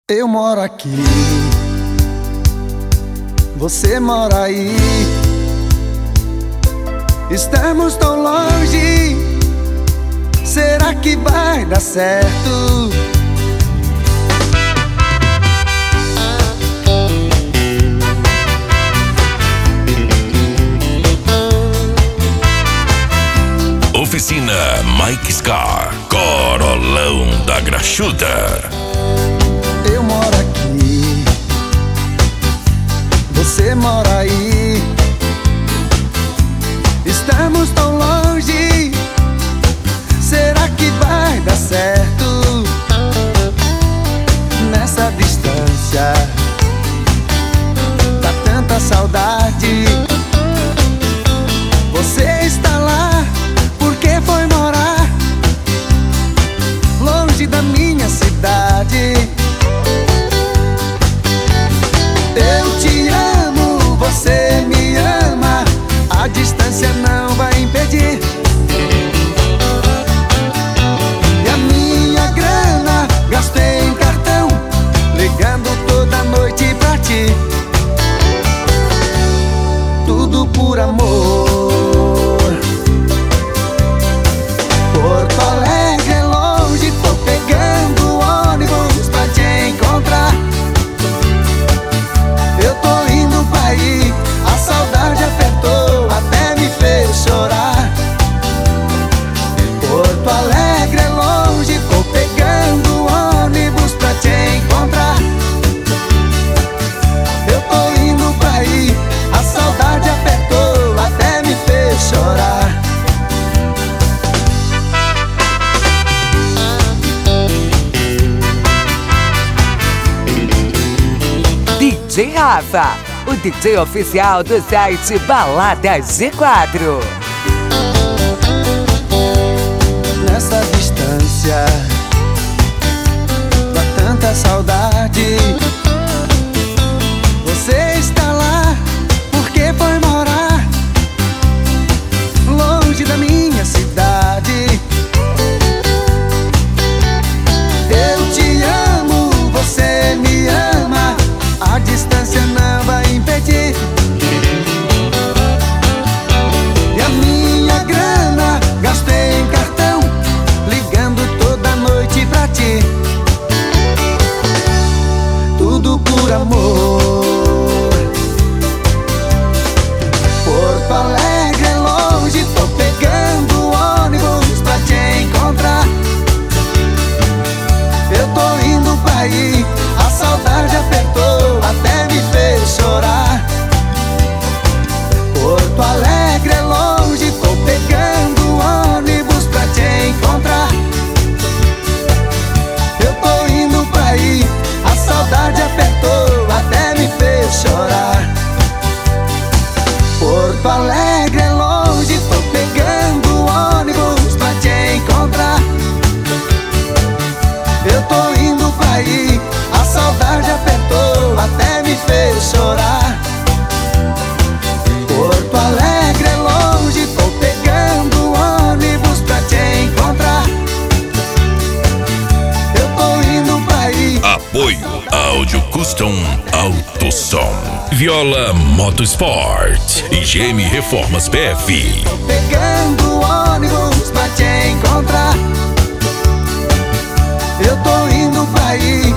Eu moro aqui, você mora aí. Estamos tão longe, será que vai dar certo? Oficina Mike Scar, Corolão da Graxuda. Eu moro aqui, você mora aí. Estamos tão longe, será que vai dar certo? Nessa distância, dá tanta saudade. Você está lá, porque foi morar longe da minha cidade. Eu te amo, você me ama, a distância não vai impedir. E a minha grana gastei em cartão, ligando toda noite pra ti. Tudo por amor. Porto Alegre é longe, tô pegando ônibus pra te encontrar. Eu tô indo pra aí, a saudade apertou, até me fez chorar. Porto Alegre é longe, tô pegando ônibus pra te encontrar. Eu tô indo pra aí, a saudade apertou, até me fez chorar. DJ Rafa, o DJ oficial do site Balada G4. Nessa distância, dá tanta saudade. Você está lá, porque foi morar longe da minha cidade. Eu te amo, você me ama, a distância não vai impedir. E a minha grana gastei em cartão, ligando toda noite pra ti. Tudo por amor. Porto Alegre é longe, tô pegando ônibus pra te encontrar. Eu tô indo pra aí, a saudade apertou, até me fez chorar. Porto Alegre é longe, tô pegando ônibus pra te encontrar. Eu tô indo pra aí, a saudade apertou, até me fez chorar. Porto Alegre é longe, tô pegando ônibus pra te encontrar. Eu tô indo pra aí, a saudade apertou, até me fez chorar. Porto Alegre é longe, tô pegando ônibus pra te encontrar. Eu tô indo pra aí. Apoio Áudio Custom Auto Som, Viola Motorsport e GM Reformas PF. Tô pegando ônibus pra te encontrar. Eu tô indo pra aí,